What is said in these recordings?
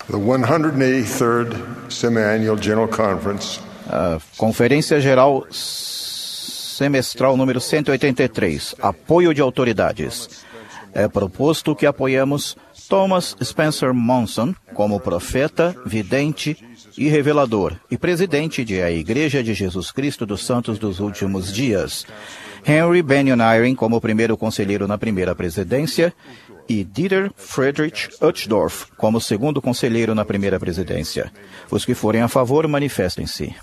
The 183rd Semi-Annual General Conference A Conferência Geral Semestral número 183, Apoio de Autoridades. É proposto que apoiemos Thomas Spencer Monson como profeta, vidente e revelador e presidente da Igreja de Jesus Cristo dos Santos dos Últimos Dias, Henry Benyon Eyring como primeiro conselheiro na primeira presidência e Dieter Friedrich Uchtdorf como segundo conselheiro na primeira presidência. Os que forem a favor, manifestem-se.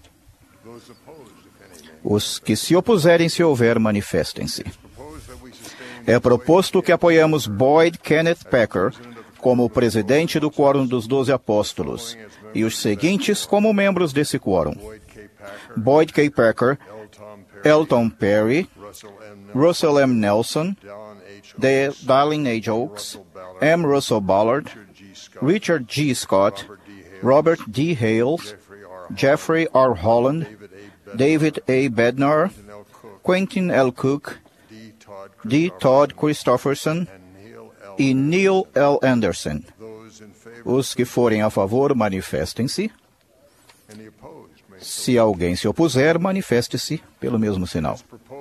Os que se opuserem, se houver, manifestem-se. É proposto que apoiamos Boyd Kenneth Packer como presidente do Quórum dos 12 Apóstolos e os seguintes como membros desse quórum: Boyd K. Packer, Elton Perry, Russell M. Nelson, Darlene H. Oaks, M. Russell Ballard, Richard G. Scott, Robert D. Hales, Jeffrey R. Holland, David A. Bednar, Quentin L. Cook, D. Todd Christofferson e Neil L. Anderson. Os que forem a favor, manifestem-se. Se alguém se opuser, manifeste-se pelo mesmo sinal.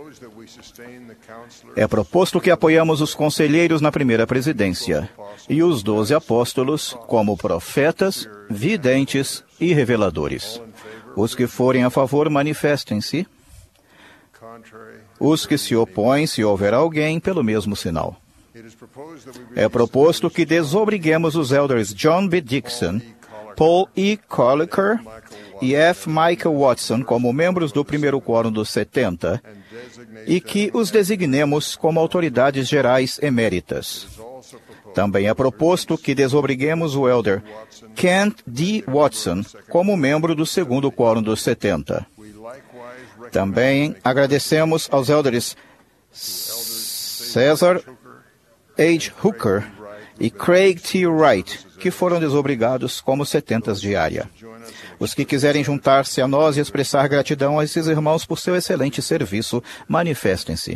É proposto que apoiamos os conselheiros na primeira presidência e os 12 apóstolos como profetas, videntes e reveladores. Os que forem a favor, manifestem-se. Os que se opõem, se houver alguém, pelo mesmo sinal. É proposto que desobriguemos os elders John B. Dixon, Paul E. Colliker e F. Michael Watson como membros do primeiro quórum dos 70 e que os designemos como autoridades gerais eméritas. Também é proposto que desobriguemos o elder Kent D. Watson como membro do segundo quórum dos 70. Também agradecemos aos elders Cesar H. Hooker e Craig T. Wright, que foram desobrigados como 70 diária. Os que quiserem juntar-se a nós e expressar gratidão a esses irmãos por seu excelente serviço, manifestem-se.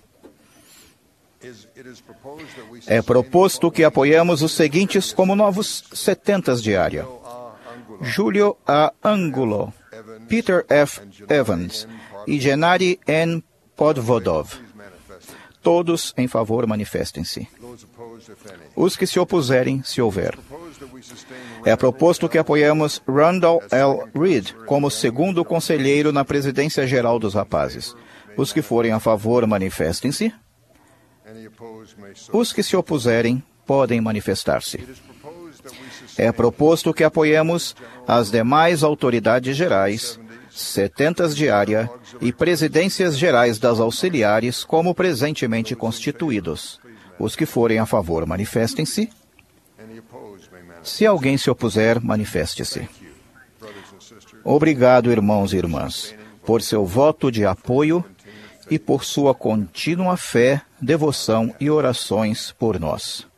É proposto que apoiemos os seguintes como novos 70 diária: Julio A. Angulo, Peter F. Evans e Gennady N. Podvodov. Todos em favor, manifestem-se. Os que se opuserem, se houver. É proposto que apoiemos Randall L. Reed como segundo conselheiro na presidência geral dos rapazes. Os que forem a favor, manifestem-se. Os que se opuserem, podem manifestar-se. É proposto que apoiemos as demais autoridades gerais, 70 diária e presidências gerais das auxiliares como presentemente constituídos. Os que forem a favor, manifestem-se. Se alguém se opuser, manifeste-se. Obrigado, irmãos e irmãs, por seu voto de apoio e por sua contínua fé, devoção e orações por nós.